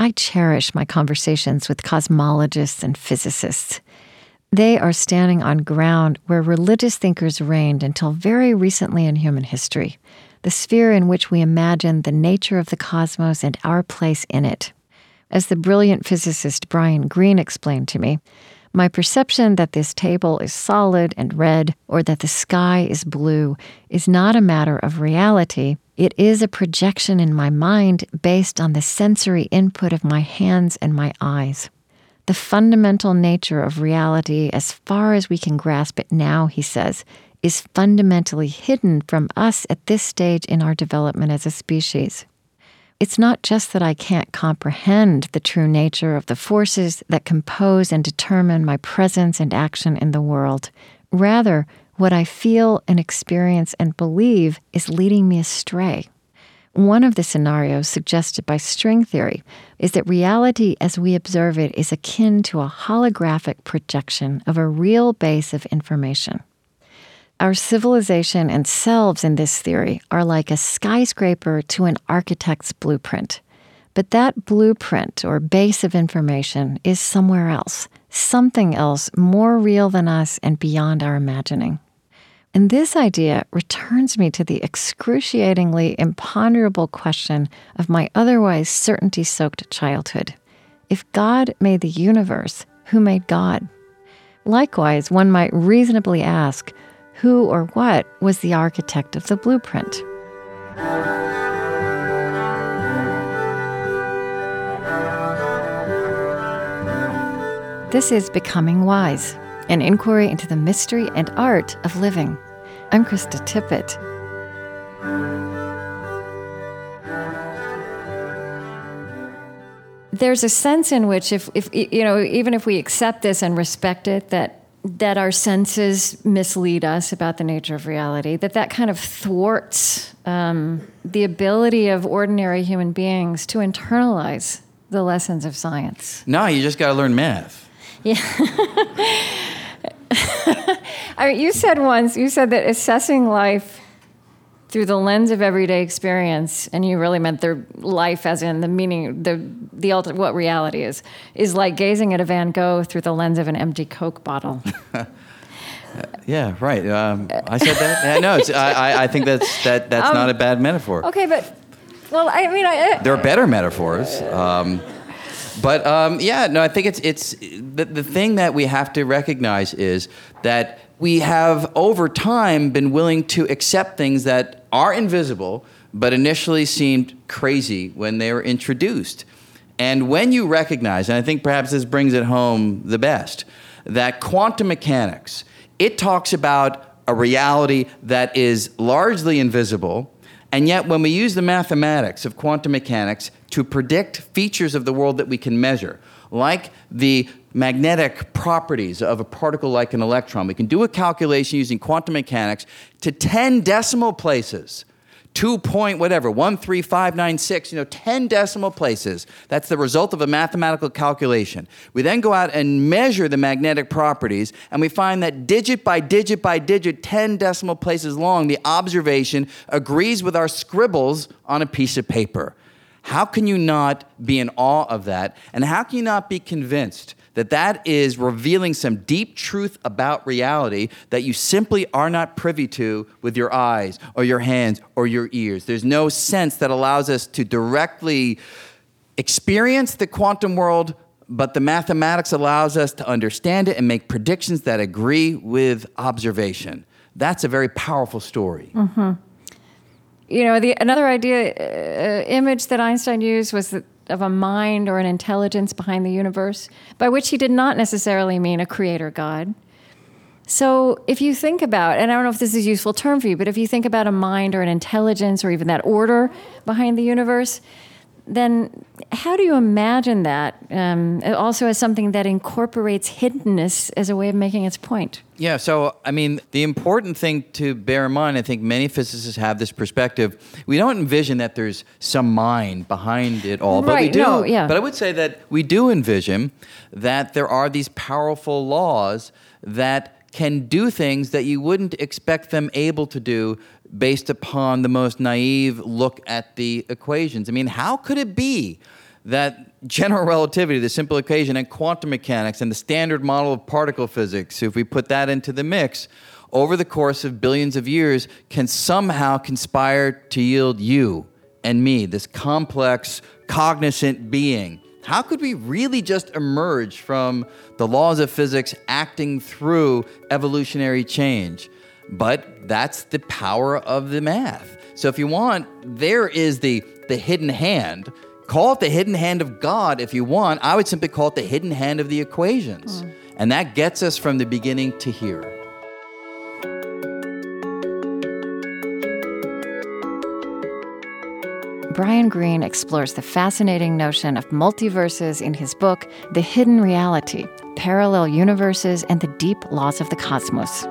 I cherish my conversations with cosmologists and physicists. They are standing on ground where religious thinkers reigned until very recently in human history, the sphere in which we imagine the nature of the cosmos and our place in it. As the brilliant physicist Brian Greene explained to me, my perception that this table is solid and red or that the sky is blue is not a matter of reality. It is a projection in my mind based on the sensory input of my hands and my eyes. The fundamental nature of reality, as far as we can grasp it now, he says, is fundamentally hidden from us at this stage in our development as a species. It's not just that I can't comprehend the true nature of the forces that compose and determine my presence and action in the world. Rather, what I feel and experience and believe is leading me astray. One of the scenarios suggested by string theory is that reality as we observe it is akin to a holographic projection of a real base of information. Our civilization and selves in this theory are like a skyscraper to an architect's blueprint. But that blueprint or base of information is somewhere else, something else more real than us and beyond our imagining. And this idea returns me to the excruciatingly imponderable question of my otherwise certainty-soaked childhood. If God made the universe, who made God? Likewise, one might reasonably ask, who or what was the architect of the blueprint? This is Becoming Wise, an inquiry into the mystery and art of living. I'm Krista Tippett. There's a sense in which, if even if we accept this and respect it, that our senses mislead us about the nature of reality, that kind of thwarts the ability of ordinary human beings to internalize the lessons of science. No, you just got to learn math. Yeah. I mean, you said that assessing life through the lens of everyday experience, and you really meant their life as in the meaning, the ultimate, what reality is like gazing at a Van Gogh through the lens of an empty Coke bottle. Yeah, right. I said that. Yeah, no, I think that's not a bad metaphor. Okay, but well, I mean, there are better metaphors. I think it's the thing that we have to recognize is that we have over time been willing to accept things that are invisible, but initially seemed crazy when they were introduced. And when you recognize, and I think perhaps this brings it home the best, that quantum mechanics, it talks about a reality that is largely invisible, and yet when we use the mathematics of quantum mechanics to predict features of the world that we can measure, like the magnetic properties of a particle like an electron, we can do a calculation using quantum mechanics to 10 decimal places, 13596, 10 decimal places. That's the result of a mathematical calculation. We then go out and measure the magnetic properties, and we find that digit by digit by digit, 10 decimal places long, the observation agrees with our scribbles on a piece of paper. How can you not be in awe of that? And how can you not be convinced that that is revealing some deep truth about reality that you simply are not privy to with your eyes or your hands or your ears? There's no sense that allows us to directly experience the quantum world, but the mathematics allows us to understand it and make predictions that agree with observation. That's a very powerful story. Mm-hmm. Another image that Einstein used was of a mind or an intelligence behind the universe, by which he did not necessarily mean a creator God. So if you think about, and I don't know if this is a useful term for you, but if you think about a mind or an intelligence or even that order behind the universe, then how do you imagine that also as something that incorporates hiddenness as a way of making its point? Yeah, so, the important thing to bear in mind, I think many physicists have this perspective, we don't envision that there's some mind behind it all, but we do. No, yeah. But I would say that we do envision that there are these powerful laws that can do things that you wouldn't expect them able to do based upon the most naive look at the equations. How could it be that general relativity, the simple equation, and quantum mechanics, and the standard model of particle physics, if we put that into the mix, over the course of billions of years, can somehow conspire to yield you and me, this complex, cognizant being. How could we really just emerge from the laws of physics acting through evolutionary change? But that's the power of the math. So if you want, there is the hidden hand. Call it the hidden hand of God if you want. I would simply call it the hidden hand of the equations. And that gets us from the beginning to here. Brian Greene explores the fascinating notion of multiverses in his book, The Hidden Reality: Parallel Universes and the Deep Laws of the Cosmos.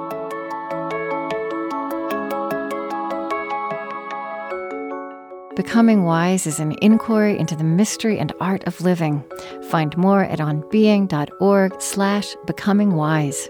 Becoming Wise is an inquiry into the mystery and art of living. Find more at onbeing.org/becomingwise.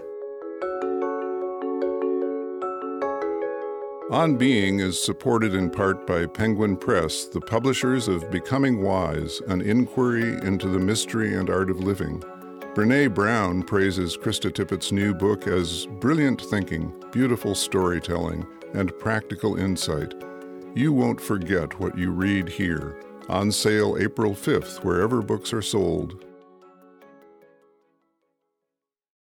On Being is supported in part by Penguin Press, the publishers of Becoming Wise, an inquiry into the mystery and art of living. Brene Brown praises Krista Tippett's new book as brilliant thinking, beautiful storytelling, and practical insight. You won't forget what you read here. On sale April 5th, wherever books are sold.